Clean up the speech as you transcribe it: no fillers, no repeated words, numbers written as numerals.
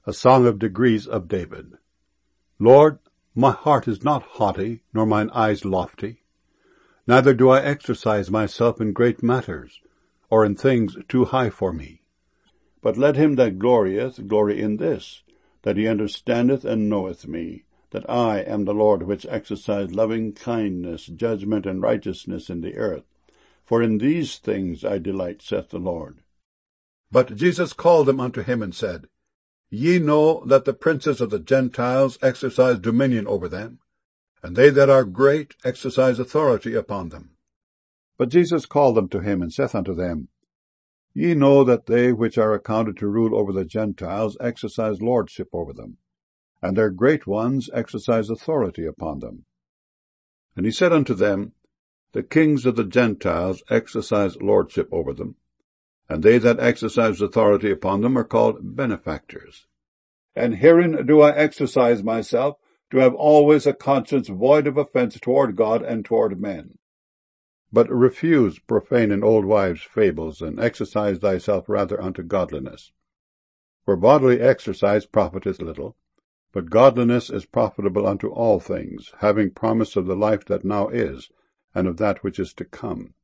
A Song of Degrees of David. Lord, my heart is not haughty, nor mine eyes lofty. Neither do I exercise myself in great matters, or in things too high for me. But let him that glorieth glory in this, that he understandeth and knoweth me, that I am the Lord which exercise loving kindness, judgment, and righteousness in the earth. For in these things I delight, saith the Lord. But Jesus called them unto him, and said, Ye know that the princes of the Gentiles exercise dominion over them, and they that are great exercise authority upon them. But Jesus called them to him, and saith unto them, Ye know that they which are accounted to rule over the Gentiles exercise lordship over them, and their great ones exercise authority upon them. And he said unto them, The kings of the Gentiles exercise lordship over them, and they that exercise authority upon them are called benefactors. And herein do I exercise myself, to have always a conscience void of offence toward God and toward men. But refuse profane and old wives' fables, and exercise thyself rather unto godliness. For bodily exercise profiteth little, but godliness is profitable unto all things, having promise of the life that now is, and of that which is to come.